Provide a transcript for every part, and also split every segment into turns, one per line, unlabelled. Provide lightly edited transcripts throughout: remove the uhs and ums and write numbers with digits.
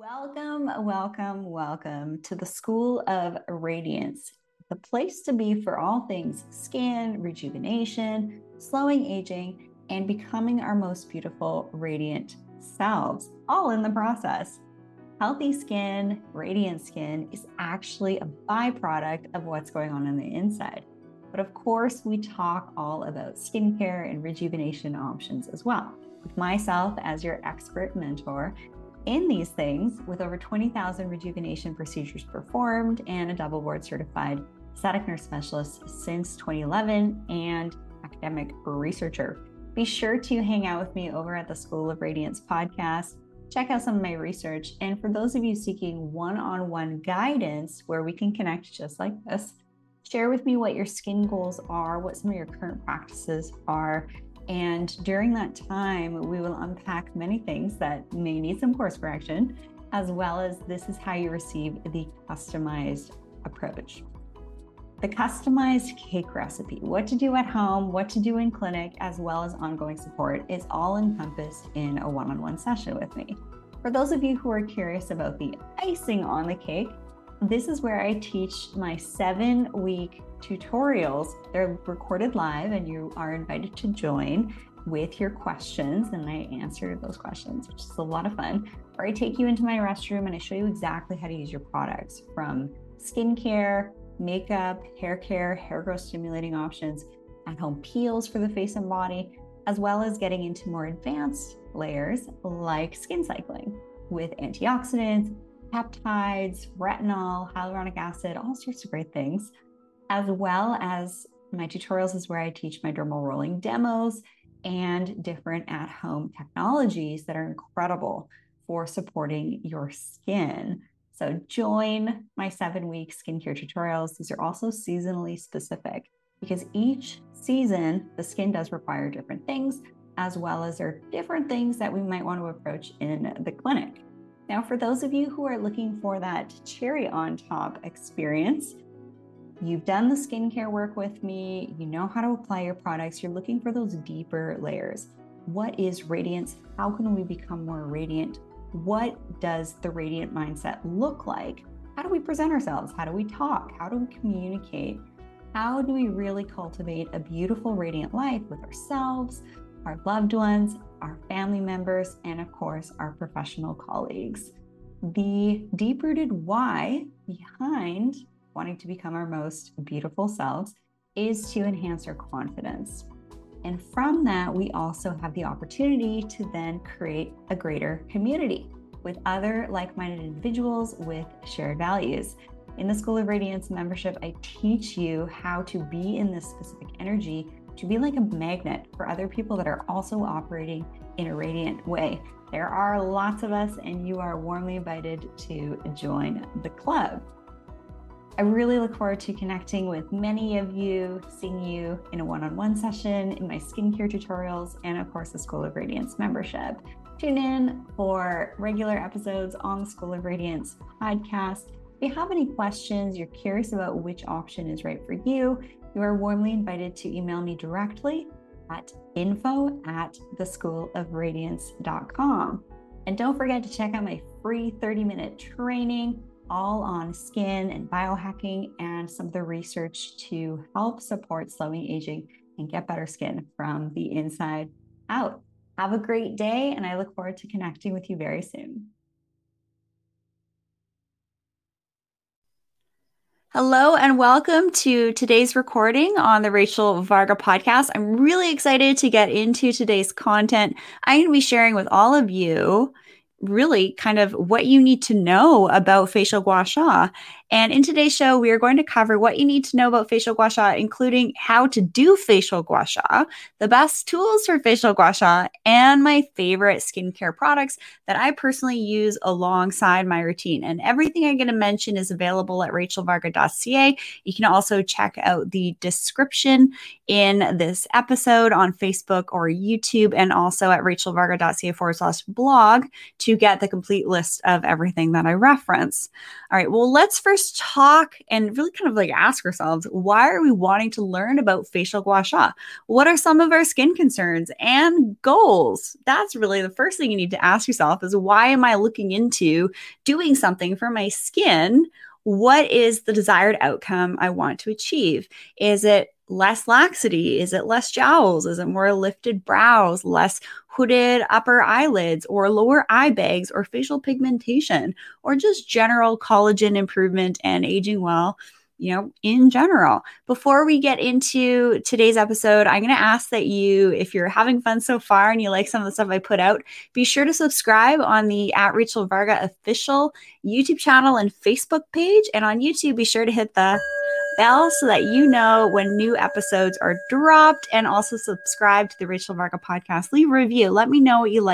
Welcome to the School of Radiance, the place to be for all things skin, rejuvenation, slowing aging, and becoming our most beautiful, radiant selves, all in the process. Healthy skin, radiant skin is actually a byproduct of what's going on the inside. But of course, we talk all about skincare and rejuvenation options as well. With myself as your expert mentor in these things, with over 20,000 rejuvenation procedures performed and a double board certified aesthetic nurse specialist since 2011 and academic researcher. Be sure to hang out with me over at the School of Radiance podcast. Check out some of my research. And for those of you seeking one-on-one guidance where we can connect just like this, share with me what your skin goals are, what some of your current practices are. And during that time, we will unpack many things that may need some course correction, as well as this is how you receive the customized approach. The customized cake recipe, what to do at home, what to do in clinic, as well as ongoing support is all encompassed in a one-on-one session with me. For those of you who are curious about the icing on the cake, this is where I teach my 7-week tutorials. They're recorded live and you are invited to join with your questions, and I answer those questions, which is a lot of fun. Or I take you into my restroom and I show you exactly how to use your products, from skincare, makeup, hair care, hair growth stimulating options, at-home peels for the face and body, as well as getting into more advanced layers like skin cycling with antioxidants, peptides, retinol, hyaluronic acid, all sorts of great things. As well as my tutorials is where I teach my dermal rolling demos and different at-home technologies that are incredible for supporting your skin. So join my 7-week skincare tutorials. These are also seasonally specific because each season, the skin does require different things, as well as there are different things that we might want to approach in the clinic. Now, for those of you who are looking for that cherry on top experience, you've done the skincare work with me, you know how to apply your products, you're looking for those deeper layers. What is radiance? How can we become more radiant? What does the radiant mindset look like? How do we present ourselves? How do we talk? How do we communicate? How do we really cultivate a beautiful, radiant life with ourselves, our loved ones, our family members, and of course, our professional colleagues? The deep-rooted why behind wanting to become our most beautiful selves is to enhance our confidence. And from that, we also have the opportunity to then create a greater community with other like-minded individuals with shared values. In the School of Radiance membership, I teach you how to be in this specific energy, to be like a magnet for other people that are also operating in a radiant way. There are lots of us, and you are warmly invited to join the club. I really look forward to connecting with many of you, seeing you in a one-on-one session, in my skincare tutorials, and of course, the School of Radiance membership. Tune in for regular episodes on the School of Radiance podcast. If you have any questions, you're curious about which option is right for you, you are warmly invited to email me directly at info@theschoolofradiance.com. And don't forget to check out my free 30-minute training all on skin and biohacking and some of the research to help support slowing aging and get better skin from the inside out. Have a great day, and I look forward to connecting with you very soon. Hello and welcome to today's recording on the Rachel Varga podcast. I'm really excited to get into today's content. I'm going to be sharing with all of you really kind of what you need to know about facial gua sha. And in today's show, we are going to cover what you need to know about facial gua sha, including how to do facial gua sha, the best tools for facial gua sha, and my favorite skincare products that I personally use alongside my routine. And everything I'm going to mention is available at rachelvarga.ca. You can also check out the description in this episode on Facebook or YouTube, and also at rachelvarga.ca/blog to get the complete list of everything that I reference. All right, well, let's first just talk and really kind of like ask ourselves, why are we wanting to learn about facial gua sha? What are some of our skin concerns and goals? That's really the first thing you need to ask yourself is, why am I looking into doing something for my skin? What is the desired outcome I want to achieve? Is it less laxity? Is it less jowls? Is it more lifted brows, less hooded upper eyelids, or lower eye bags, or facial pigmentation, or just general collagen improvement and aging well, in general? Before we get into today's episode, I'm going to ask that you, if you're having fun so far and you like some of the stuff I put out, be sure to subscribe on the @Rachel Varga official YouTube channel and Facebook page. And on YouTube, be sure to hit the bell so that you know when new episodes are dropped, and also subscribe to the Rachel Varga podcast. Leave a review. Let me know what you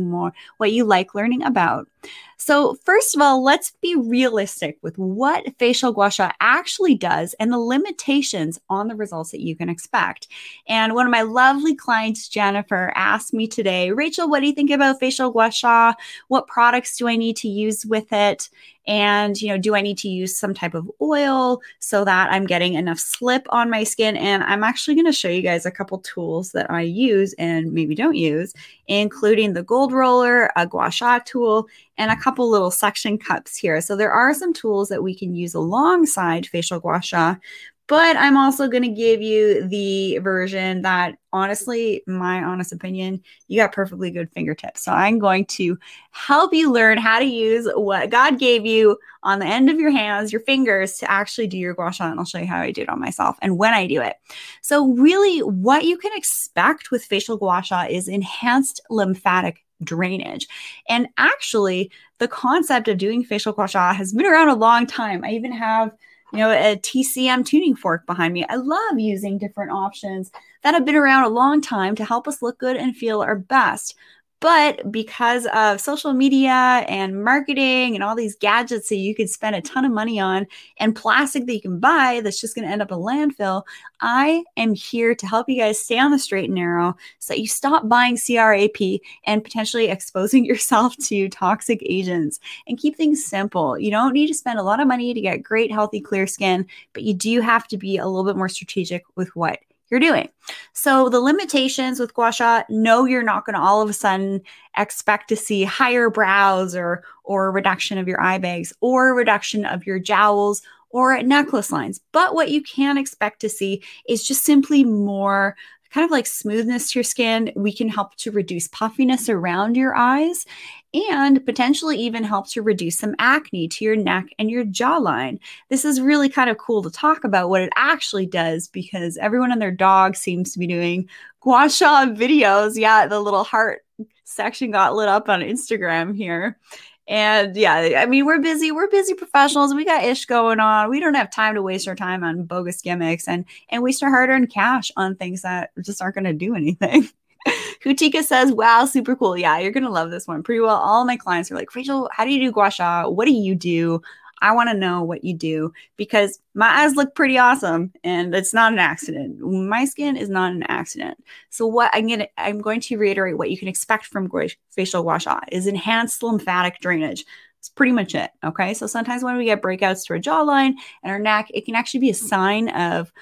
like learning about. So first of all, let's be realistic with what facial gua sha actually does and the limitations on the results that you can expect. And one of my lovely clients, Jennifer, asked me today, Rachel, what do you think about facial gua sha? What products do I need to use with it? And, do I need to use some type of oil so that I'm getting enough slip on my skin? And I'm actually going to show you guys a couple tools that I use and maybe don't use, including the gold roller, a gua sha tool, and a couple little suction cups here. So there are some tools that we can use alongside facial gua sha, but I'm also going to give you the version that, honestly, my honest opinion, you got perfectly good fingertips. So I'm going to help you learn how to use what God gave you on the end of your hands, your fingers, to actually do your gua sha. And I'll show you how I do it on myself and when I do it. So really, what you can expect with facial gua sha is enhanced lymphatic drainage. And actually, the concept of doing facial gua sha has been around a long time. I even have a TCM tuning fork behind me. I love using different options that have been around a long time to help us look good and feel our best. But because of social media and marketing and all these gadgets that you could spend a ton of money on, and plastic that you can buy that's just going to end up in landfill, I am here to help you guys stay on the straight and narrow so that you stop buying CRAP and potentially exposing yourself to toxic agents, and keep things simple. You don't need to spend a lot of money to get great, healthy, clear skin, but you do have to be a little bit more strategic with what you're doing. So the limitations with gua sha, no, you're not going to all of a sudden expect to see higher brows or a reduction of your eye bags or a reduction of your jowls or necklace lines. But what you can expect to see is just simply more kind of like smoothness to your skin. We can help to reduce puffiness around your eyes, and potentially even help to reduce some acne to your neck and your jawline. This is really kind of cool to talk about what it actually does, because everyone and their dog seems to be doing gua sha videos. Yeah, the little heart section got lit up on Instagram here. And yeah, I mean, we're busy professionals. We got ish going on. We don't have time to waste our time on bogus gimmicks and waste our hard-earned cash on things that just aren't going to do anything. Hutika says, wow, super cool. Yeah, you're going to love this one. Pretty well, all my clients are like, Rachel, how do you do gua sha? What do you do? I want to know what you do, because my eyes look pretty awesome and it's not an accident. My skin is not an accident. So what I'm going to reiterate what you can expect from facial gua sha is enhanced lymphatic drainage. That's pretty much it. Okay. So sometimes when we get breakouts to our jawline and our neck, it can actually be a sign of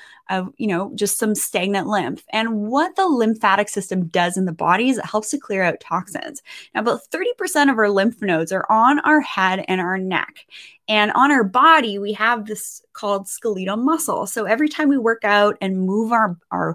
just some stagnant lymph. And what the lymphatic system does in the body is it helps to clear out toxins. Now, about 30% of our lymph nodes are on our head and our neck. And on our body, we have this called skeletal muscle. So every time we work out and move our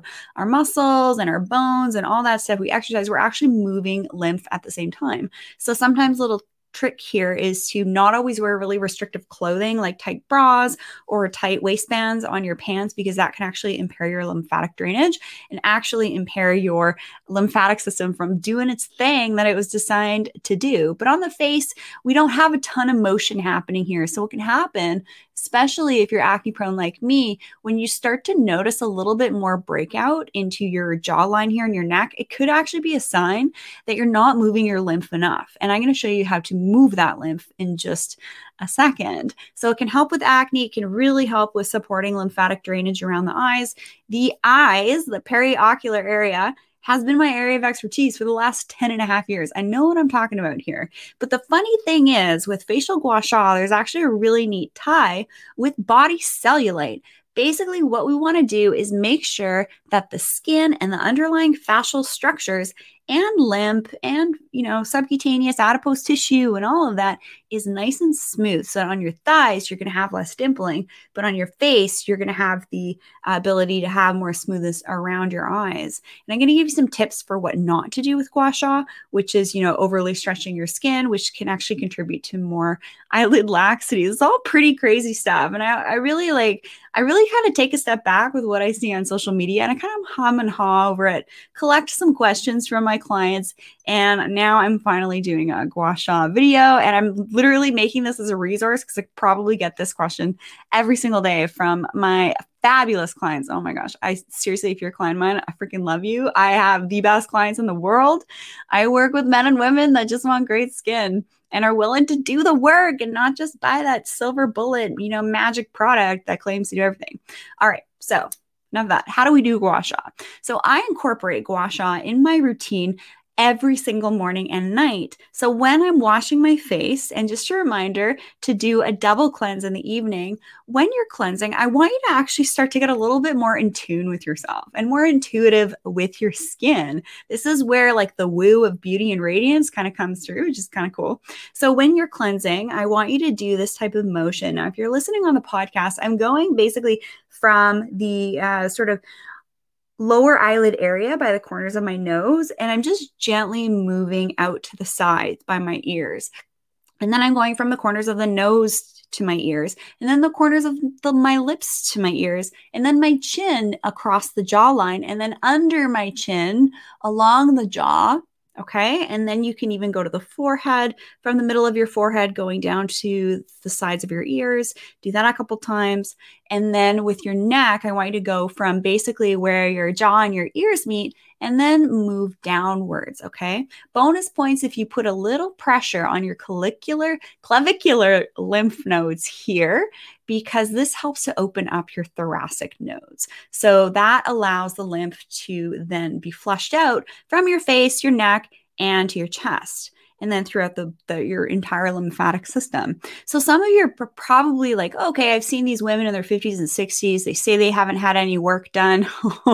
muscles and our bones and all that stuff, we exercise, we're actually moving lymph at the same time. So sometimes little trick here is to not always wear really restrictive clothing like tight bras or tight waistbands on your pants, because that can actually impair your lymphatic drainage and actually impair your lymphatic system from doing its thing that it was designed to do. But on the face, we don't have a ton of motion happening here. So what can happen, especially if you're acne prone like me, when you start to notice a little bit more breakout into your jawline here and your neck, it could actually be a sign that you're not moving your lymph enough. And I'm going to show you how to move that lymph in just a second. So it can help with acne. It can really help with supporting lymphatic drainage around the eyes. The eyes, the periocular area, has been my area of expertise for the last 10 and a half years. I know what I'm talking about here. But the funny thing is, with facial gua sha, there's actually a really neat tie with body cellulite. Basically, what we want to do is make sure that the skin and the underlying fascial structures and lymph and, subcutaneous adipose tissue and all of that is nice and smooth. So on your thighs, you're going to have less dimpling, but on your face, you're going to have the ability to have more smoothness around your eyes. And I'm going to give you some tips for what not to do with gua sha, which is, overly stretching your skin, which can actually contribute to more eyelid laxity. It's all pretty crazy stuff. And I really kind of take a step back with what I see on social media, and I kind of hum and haw over it, collect some questions from my clients. And now I'm finally doing a gua sha video, and I'm literally making this as a resource because I probably get this question every single day from my fabulous clients. Oh my gosh. Seriously, if you're a client of mine, I freaking love you. I have the best clients in the world. I work with men and women that just want great skin and are willing to do the work and not just buy that silver bullet, magic product that claims to do everything. All right. So enough of that. How do we do gua sha? So I incorporate gua sha in my routine every single morning and night. So when I'm washing my face, and just a reminder to do a double cleanse in the evening, when you're cleansing, I want you to actually start to get a little bit more in tune with yourself and more intuitive with your skin. This is where like the woo of beauty and radiance kind of comes through, which is kind of cool. So when you're cleansing, I want you to do this type of motion. Now, if you're listening on the podcast, I'm going basically from the sort of lower eyelid area by the corners of my nose, and I'm just gently moving out to the sides by my ears. And then I'm going from the corners of the nose to my ears, and then the corners of my lips to my ears, and then my chin across the jawline, and then under my chin along the jaw. Okay. And then you can even go to the forehead, from the middle of your forehead going down to the sides of your ears. Do that a couple times. And then with your neck, I want you to go from basically where your jaw and your ears meet and then move downwards. Okay. Bonus points if you put a little pressure on your clavicular lymph nodes here, because this helps to open up your thoracic nodes. So that allows the lymph to then be flushed out from your face, your neck, and to your chest, and then throughout your entire lymphatic system. So some of you are probably like, okay, I've seen these women in their 50s and 60s. They say they haven't had any work done.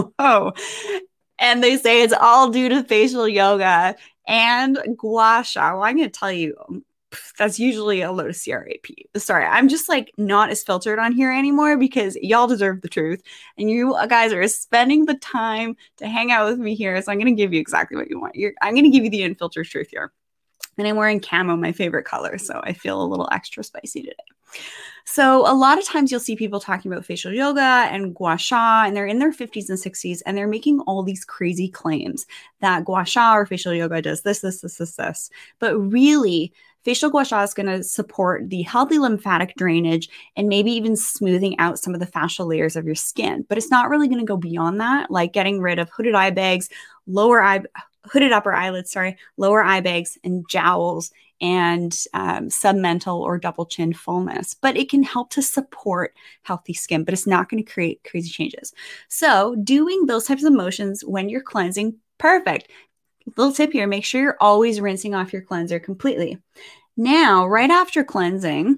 And they say it's all due to facial yoga and gua sha. Well, I'm going to tell you, that's usually a low CRAP. Sorry, I'm just like not as filtered on here anymore because y'all deserve the truth. And you guys are spending the time to hang out with me here. So I'm going to give you exactly what you want. I'm going to give you the unfiltered truth here. And I'm wearing camo, my favorite color. So I feel a little extra spicy today. So a lot of times you'll see people talking about facial yoga and gua sha, and they're in their 50s and 60s, and they're making all these crazy claims that gua sha or facial yoga does this. But really, facial gua sha is going to support the healthy lymphatic drainage and maybe even smoothing out some of the fascial layers of your skin. But it's not really going to go beyond that, like getting rid of hooded eye bags, hooded upper eyelids, lower eye bags, and jowls, and submental or double chin fullness. But it can help to support healthy skin, but it's not going to create crazy changes. So doing those types of motions when you're cleansing, perfect. Little tip here, make sure you're always rinsing off your cleanser completely. Now, right after cleansing,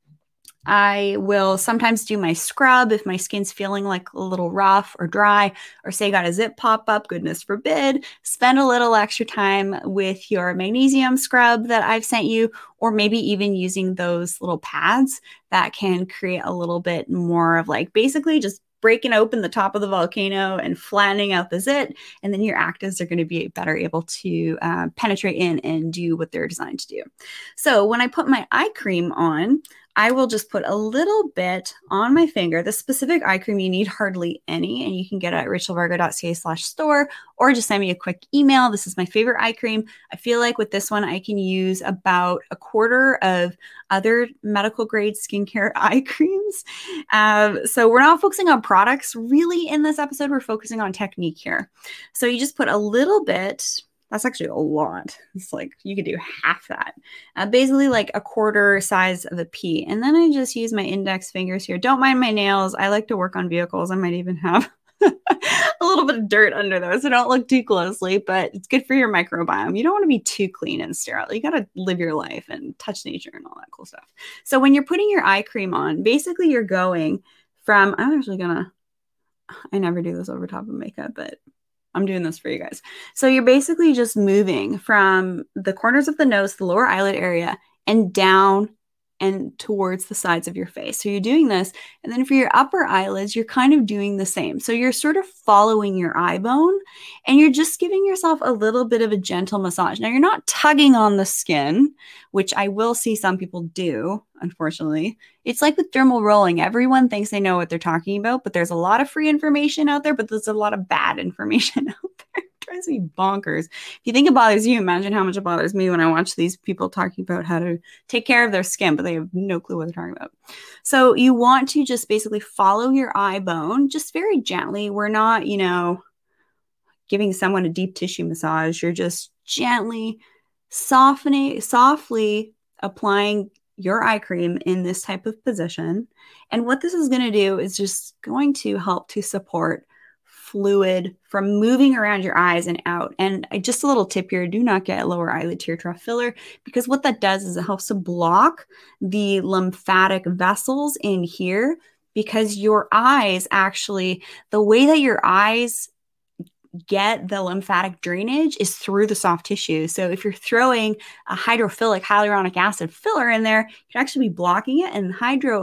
I will sometimes do my scrub if my skin's feeling like a little rough or dry, or say got a zit pop up, goodness forbid. Spend a little extra time with your magnesium scrub that I've sent you, or maybe even using those little pads that can create a little bit more of like basically just breaking open the top of the volcano and flattening out the zit, and then your actives are going to be better able to penetrate in and do what they're designed to do. So when I put my eye cream on, I will just put a little bit on my finger. The specific eye cream, you need hardly any, and you can get it at rachelvarga.ca/store, or just send me a quick email. This is my favorite eye cream. I feel like with this one, I can use about a quarter of other medical grade skincare eye creams. So we're not focusing on products really in this episode. We're focusing on technique here. So you just put a little bit. That's actually a lot. It's like you could do half that. Basically like a quarter size of a pea. And then I just use my index fingers here. Don't mind my nails. I like to work on vehicles. I might even have
a little bit of dirt under those, so don't look too closely, but it's good for your microbiome. You don't want to be too clean and sterile. You got to live your life and touch nature and all that cool stuff. So when you're putting your eye cream on, basically you're going from, I never do this over top of makeup, but I'm doing this for you guys. So you're basically just moving from the corners of the nose, the lower eyelid area, and down and towards the sides of your face. So you're doing this. And then for your upper eyelids, you're kind of doing the same. So you're sort of following your eye bone and you're just giving yourself a little bit of a gentle massage. Now, you're not tugging on the skin, which I will see some people do, unfortunately. It's like with dermal rolling. Everyone thinks they know what they're talking about, but there's a lot of free information out there, but there's a lot of bad information out there. Drives me bonkers. If you think it bothers you, imagine how much it bothers me when I watch these people talking about how to take care of their skin, but they have no clue what they're talking about. So you want to just basically follow your eye bone, just very gently. We're not, giving someone a deep tissue massage. You're just gently softly applying your eye cream in this type of position. And what this is going to do is just going to help to support fluid from moving around your eyes and out. And just a little tip here, do not get lower eyelid tear trough filler, because what that does is it helps to block the lymphatic vessels in here, because your eyes actually, the way that your eyes get the lymphatic drainage is through the soft tissue. So if you're throwing a hydrophilic hyaluronic acid filler in there, you'd actually be blocking it. And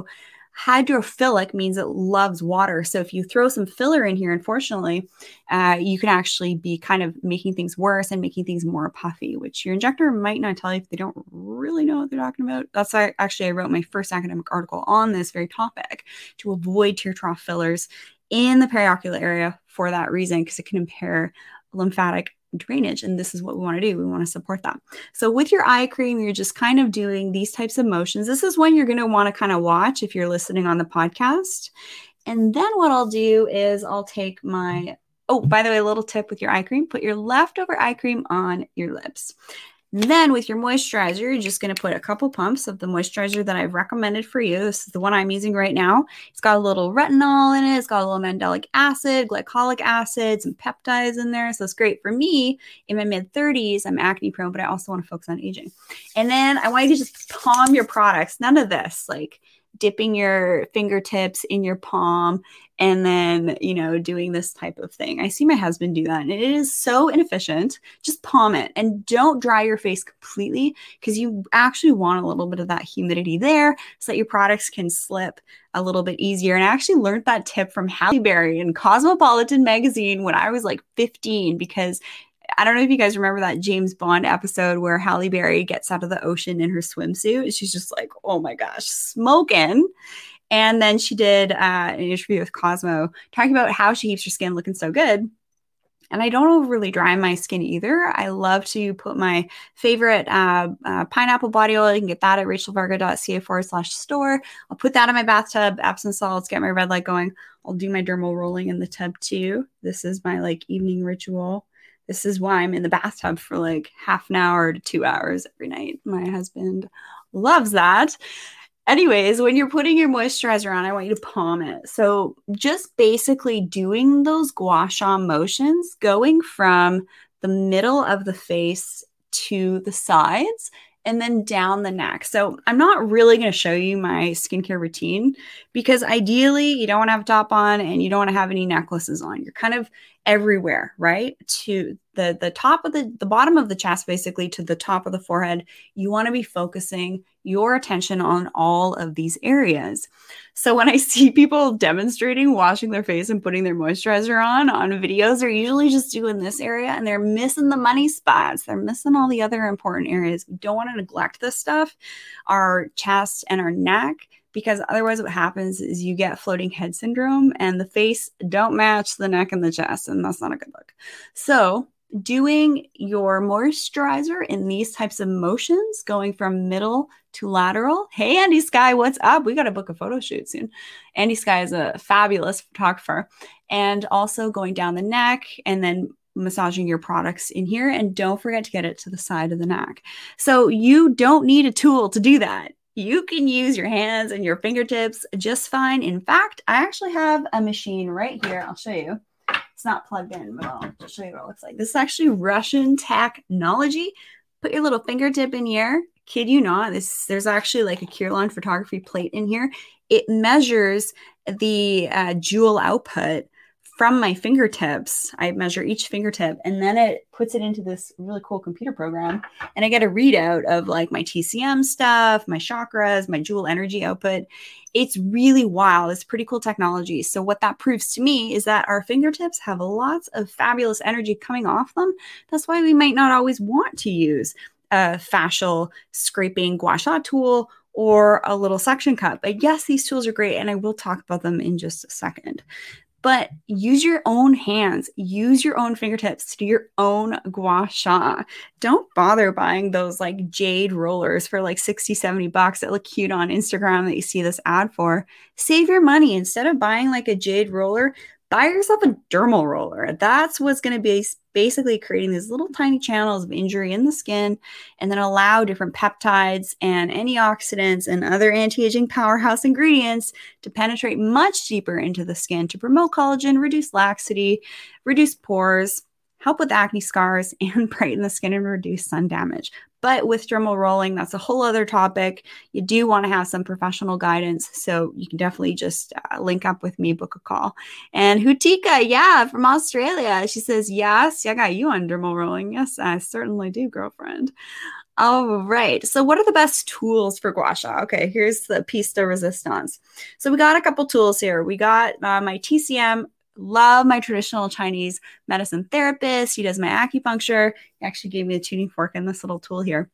hydrophilic means it loves water. So if you throw some filler in here, unfortunately, you can actually be kind of making things worse and making things more puffy, which your injector might not tell you if they don't really know what they're talking about. That's why I wrote my first academic article on this very topic, to avoid tear trough fillers in the periocular area for that reason, because it can impair lymphatic drainage. And this is what we want to do. We want to support that. So with your eye cream, you're just kind of doing these types of motions. This is one you're going to want to kind of watch if you're listening on the podcast. And then what I'll do is I'll take my, by the way, a little tip with your eye cream, put your leftover eye cream on your lips. Then with your moisturizer, you're just going to put a couple pumps of the moisturizer that I've recommended for you. This is the one I'm using right now. It's got a little retinol in it. It's got a little mandelic acid, glycolic acid, some peptides in there. So it's great for me in my mid-30s. I'm acne prone, but I also want to focus on aging. And then I want you to just palm your products. None of this, like dipping your fingertips in your palm and then, doing this type of thing. I see my husband do that, and it is so inefficient. Just palm it and don't dry your face completely, because you actually want a little bit of that humidity there so that your products can slip a little bit easier. And I actually learned that tip from Halle Berry in Cosmopolitan magazine when I was like 15, because I don't know if you guys remember that James Bond episode where Halle Berry gets out of the ocean in her swimsuit. She's just like, oh my gosh, smoking. And then she did an interview with Cosmo talking about how she keeps her skin looking so good. And I don't overly dry my skin either. I love to put my favorite pineapple body oil. You can get that at rachelvarga.ca/store. I'll put that in my bathtub, Epsom salts, get my red light going. I'll do my dermal rolling in the tub too. This is my evening ritual. This is why I'm in the bathtub for half an hour to 2 hours every night. My husband loves that. Anyways, when you're putting your moisturizer on, I want you to palm it. So just basically doing those gua sha motions, going from the middle of the face to the sides and then down the neck. So I'm not really going to show you my skincare routine, because ideally you don't want to have a top on and you don't want to have any necklaces on. You're kind of everywhere, right? To the top of the bottom of the chest, basically to the top of the forehead. You want to be focusing your attention on all of these areas. So when I see people demonstrating washing their face and putting their moisturizer on videos, they're usually just doing this area and they're missing the money spots. They're missing all the other important areas. We don't want to neglect this stuff, our chest and our neck, because otherwise what happens is you get floating head syndrome and the face don't match the neck and the chest, and that's not a good look. So doing your moisturizer in these types of motions, going from middle to lateral. Hey, Andy Sky, what's up? We got to book a photo shoot soon. Andy Sky is a fabulous photographer. And also going down the neck and then massaging your products in here. And don't forget to get it to the side of the neck. So you don't need a tool to do that. You can use your hands and your fingertips just fine. In fact, I actually have a machine right here. I'll show you. It's not plugged in, but I'll just show you what it looks like. This is actually Russian technology. Put your little fingertip in here. Kid you not, there's actually like a Kirlian photography plate in here. It measures the joule output from my fingertips. I measure each fingertip, and then it puts it into this really cool computer program, and I get a readout of like my TCM stuff, my chakras, my joule energy output. It's really wild. It's pretty cool technology. So what that proves to me is that our fingertips have lots of fabulous energy coming off them. That's why we might not always want to use a fascial scraping gua sha tool or a little suction cup. But yes, these tools are great, and I will talk about them in just a second. But use your own hands, use your own fingertips to do your own gua sha. Don't bother buying those like jade rollers for like 60, 70 bucks that look cute on Instagram that you see this ad for. Save your money. Instead of buying like a jade roller, buy yourself a dermal roller. That's what's going to be basically creating these little tiny channels of injury in the skin, and then allow different peptides and antioxidants and other anti-aging powerhouse ingredients to penetrate much deeper into the skin to promote collagen, reduce laxity, reduce pores, help with acne scars, and brighten the skin and reduce sun damage. But with dermal rolling, that's a whole other topic. You do want to have some professional guidance. So you can definitely just link up with me, book a call. And Hutika, yeah, from Australia. She says, yes, I got you on dermal rolling. Yes, I certainly do, girlfriend. All right. So what are the best tools for gua sha? Okay, here's the piece de resistance. So we got a couple tools here. We got my TCM. Love my traditional Chinese medicine therapist. He does my acupuncture. He actually gave me a tuning fork and this little tool here.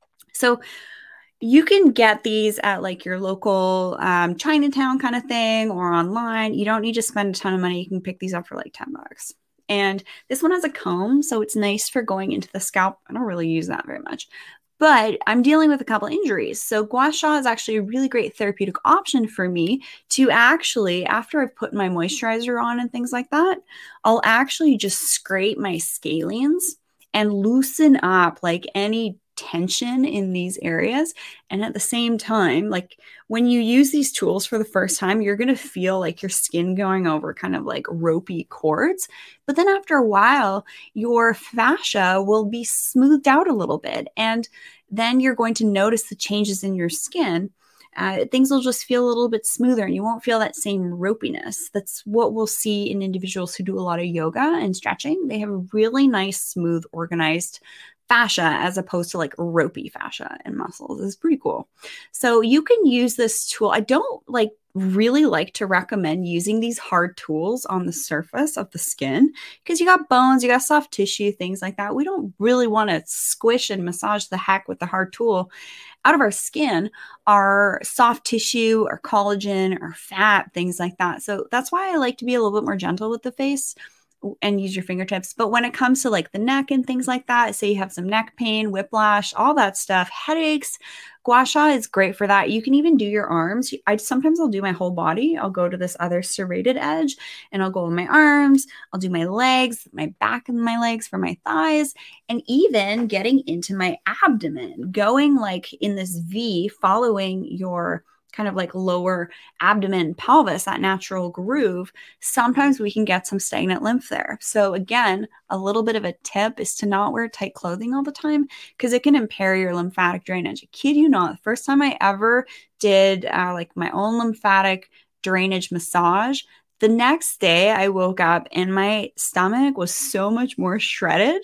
So you can get these at like your local Chinatown kind of thing or online. You don't need to spend a ton of money. You can pick these up for like 10 bucks. And this one has a comb, so it's nice for going into the scalp. I don't really use that very much. But I'm dealing with a couple injuries. So gua sha is actually a really great therapeutic option for me to actually, after I've put my moisturizer on and things like that, I'll actually just scrape my scalenes and loosen up like any tension in these areas. And at the same time, like when you use these tools for the first time, you're going to feel like your skin going over kind of like ropey cords. But then after a while, your fascia will be smoothed out a little bit. And then you're going to notice the changes in your skin. Things will just feel a little bit smoother and you won't feel that same ropiness. That's what we'll see in individuals who do a lot of yoga and stretching. They have a really nice, smooth, organized fascia as opposed to like ropey fascia and muscles. It's pretty cool. So you can use this tool. I don't really like to recommend using these hard tools on the surface of the skin because you got bones, you got soft tissue, things like that. We don't really want to squish and massage the heck with the hard tool out of our skin, our soft tissue, our collagen, our fat, things like that. So that's why I like to be a little bit more gentle with the face and use your fingertips. But when it comes to like the neck and things like that, say you have some neck pain, whiplash, all that stuff, headaches, gua sha is great for that. You can even do your arms. Sometimes I'll do my whole body. I'll go to this other serrated edge and I'll go on my arms. I'll do my legs, my back and my legs for my thighs, and even getting into my abdomen, going like in this V, following your kind of like lower abdomen, pelvis, that natural groove. Sometimes we can get some stagnant lymph there. So again, a little bit of a tip is to not wear tight clothing all the time because it can impair your lymphatic drainage. I kid you not, the first time I ever did like my own lymphatic drainage massage, the next day I woke up and my stomach was so much more shredded.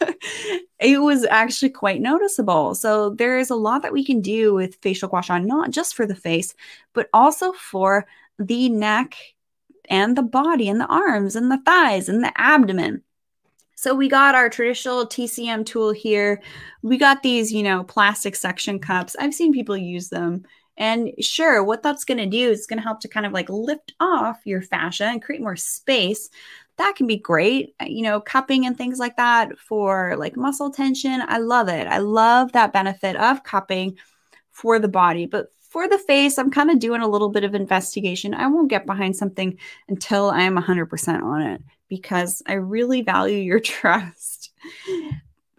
It was actually quite noticeable. So there is a lot that we can do with facial gua sha, not just for the face, but also for the neck and the body and the arms and the thighs and the abdomen. So we got our traditional TCM tool here. We got these, plastic suction cups. I've seen people use them. And sure, what that's going to do is going to help to kind of like lift off your fascia and create more space. That can be great, cupping and things like that for like muscle tension. I love it. I love that benefit of cupping for the body. But for the face, I'm kind of doing a little bit of investigation. I won't get behind something until I am 100% on it because I really value your trust.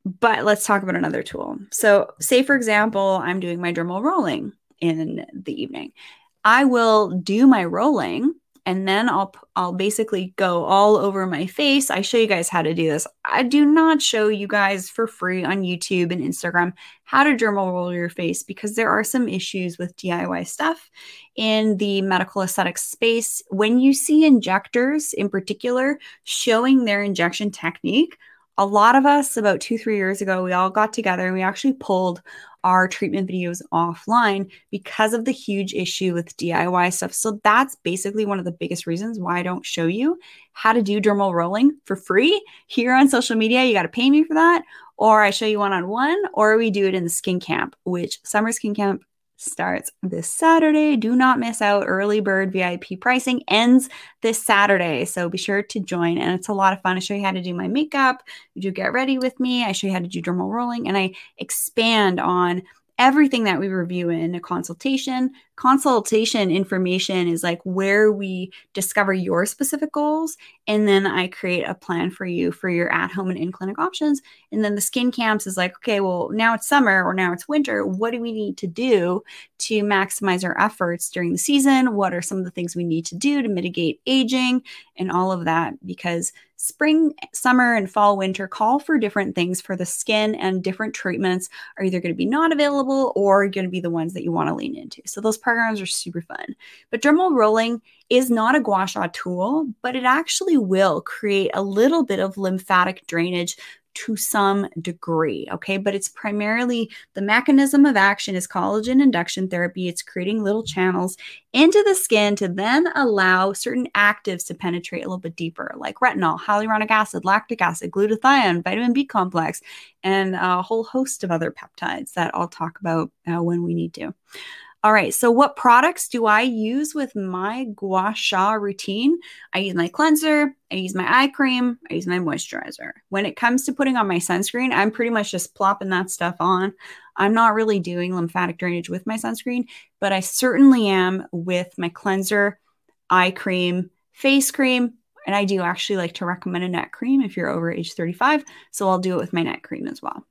But let's talk about another tool. So say, for example, I'm doing my dermal rolling in the evening. I will do my rolling and then I'll basically go all over my face. I show you guys how to do this. I do not show you guys for free on YouTube and Instagram how to dermal roll your face because there are some issues with DIY stuff in the medical aesthetics space. When you see injectors in particular showing their injection technique, a lot of us about 2-3 years ago, we all got together and we actually pulled our treatment videos offline because of the huge issue with DIY stuff. So that's basically one of the biggest reasons why I don't show you how to do dermal rolling for free here on social media. You got to pay me for that, or I show you one-on-one, or we do it in the Skin Camp, which Summer Skin Camp starts this Saturday. Do not miss out. Early bird VIP pricing ends this Saturday. So be sure to join. And it's a lot of fun. I show you how to do my makeup. You do get ready with me. I show you how to do dermal rolling. And I expand on everything that we review in a consultation. Consultation information is like where we discover your specific goals. And then I create a plan for you for your at-home and in-clinic options. And then the Skin Camps is like, okay, well, now it's summer or now it's winter. What do we need to do to maximize our efforts during the season? What are some of the things we need to do to mitigate aging and all of that? Because spring, summer, and fall, winter call for different things for the skin, and different treatments are either going to be not available or going to be the ones that you want to lean into. So those programs are super fun. But dermal rolling is not a gua sha tool, but it actually will create a little bit of lymphatic drainage to some degree, okay? But it's primarily the mechanism of action is collagen induction therapy. It's creating little channels into the skin to then allow certain actives to penetrate a little bit deeper, like retinol, hyaluronic acid, lactic acid, glutathione, vitamin B complex, and a whole host of other peptides that I'll talk about when we need to. All right, so what products do I use with my gua sha routine? I use my cleanser, I use my eye cream, I use my moisturizer. When it comes to putting on my sunscreen, I'm pretty much just plopping that stuff on. I'm not really doing lymphatic drainage with my sunscreen, but I certainly am with my cleanser, eye cream, face cream, and I do actually like to recommend a neck cream if you're over age 35, so I'll do it with my neck cream as well.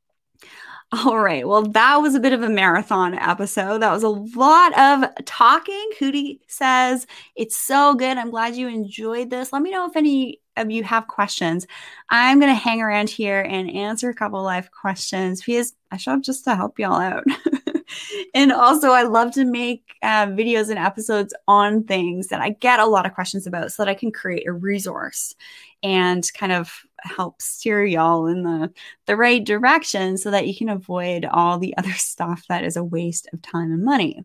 All right. Well, that was a bit of a marathon episode. That was a lot of talking. Hootie says, it's so good. I'm glad you enjoyed this. Let me know if any of you have questions. I'm going to hang around here and answer a couple live questions because I show up just to help y'all out. And also, I love to make videos and episodes on things that I get a lot of questions about so that I can create a resource and kind of help steer y'all in the right direction so that you can avoid all the other stuff that is a waste of time and money.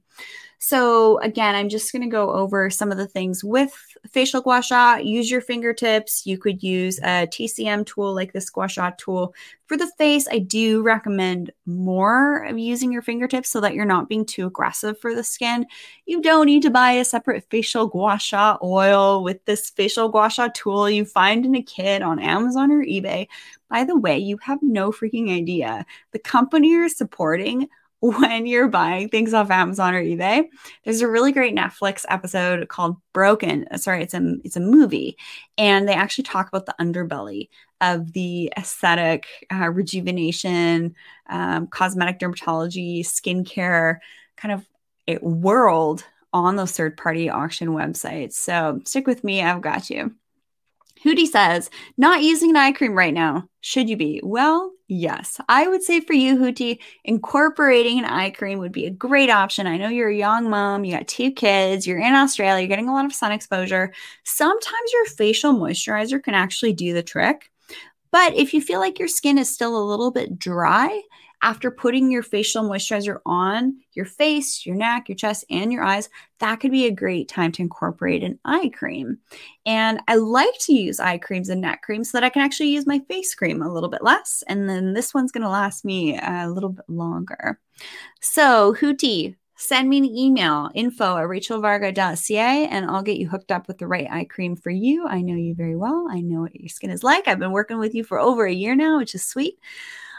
So again, I'm just going to go over some of the things with facial gua sha. Use your fingertips. You could use a TCM tool like this gua sha tool. For the face, I do recommend more of using your fingertips so that you're not being too aggressive for the skin. You don't need to buy a separate facial gua sha oil with this facial gua sha tool you find in a kit on Amazon or eBay. By the way, you have no freaking idea. The company you're supporting when you're buying things off Amazon or eBay. There's a really great Netflix episode called Broken. Sorry, it's a movie. And they actually talk about the underbelly of the aesthetic, rejuvenation, cosmetic dermatology, skincare kind of a world on those third-party auction websites. So stick with me. I've got you. Hootie says, not using an eye cream right now. Should you be? Well, yes. I would say for you, Hootie, incorporating an eye cream would be a great option. I know you're a young mom, you got 2 kids, you're in Australia, you're getting a lot of sun exposure. Sometimes your facial moisturizer can actually do the trick. But if you feel like your skin is still a little bit dry, after putting your facial moisturizer on your face, your neck, your chest, and your eyes, that could be a great time to incorporate an eye cream. And I like to use eye creams and neck creams so that I can actually use my face cream a little bit less. And then this one's going to last me a little bit longer. So, Hootie, send me an email, info@rachelvarga.ca, and I'll get you hooked up with the right eye cream for you. I know you very well. I know what your skin is like. I've been working with you for over a year now, which is sweet.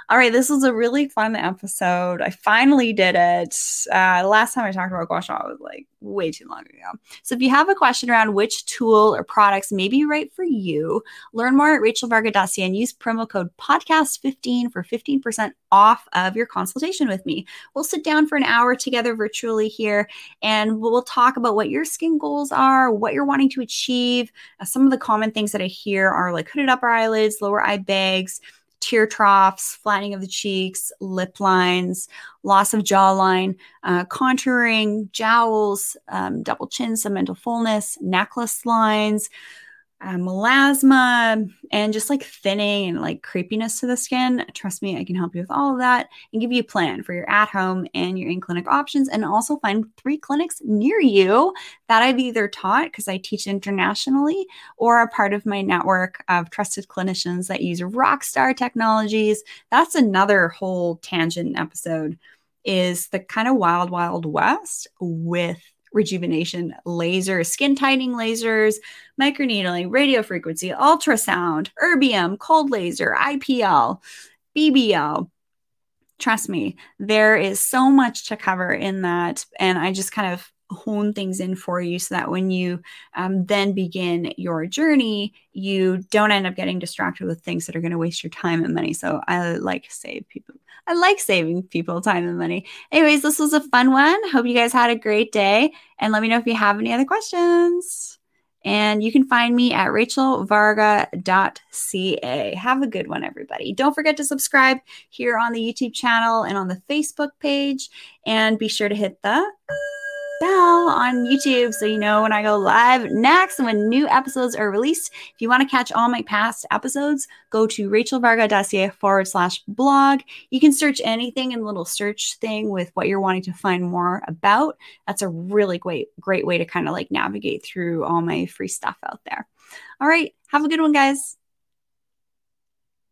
All right, this was a really fun episode. I finally did it. Last time I talked about gua sha was like way too long ago. So if you have a question around which tool or products may be right for you, learn more at rachelvarga.ca and use promo code podcast15 for 15% off of your consultation with me. We'll sit down for an hour together virtually here, and we'll talk about what your skin goals are, what you're wanting to achieve. Some of the common things that I hear are like hooded upper eyelids, lower eye bags, tear troughs, flattening of the cheeks, lip lines, loss of jawline, contouring, jowls, double chin, segmental fullness, necklace lines, melasma, and just like thinning and like creepiness to the skin. Trust me, I can help you with all of that and give you a plan for your at-home and your in-clinic options, and also find 3 clinics near you that I've either taught because I teach internationally or are part of my network of trusted clinicians that use Rockstar Technologies. That's another whole tangent episode, is the kind of wild, wild west with rejuvenation lasers, skin tightening lasers, microneedling, radio frequency, ultrasound, erbium, cold laser, IPL, BBL. Trust me, there is so much to cover in that. And I just kind of hone things in for you so that when you then begin your journey, you don't end up getting distracted with things that are going to waste your time and money. So I like saving people time and money. Anyways, this was a fun one. Hope you guys had a great day, and let me know if you have any other questions. And you can find me at rachelvarga.ca. Have a good one, everybody. Don't forget to subscribe here on the YouTube channel and on the Facebook page, and be sure to hit the bell on YouTube so you know when I go live next and when new episodes are released. If you want to catch all my past episodes, go to rachelvarga.ca/blog. You can search anything in the little search thing with what you're wanting to find more about. That's a really great way to kind of like navigate through all my free stuff out there. All right. Have a good one, guys.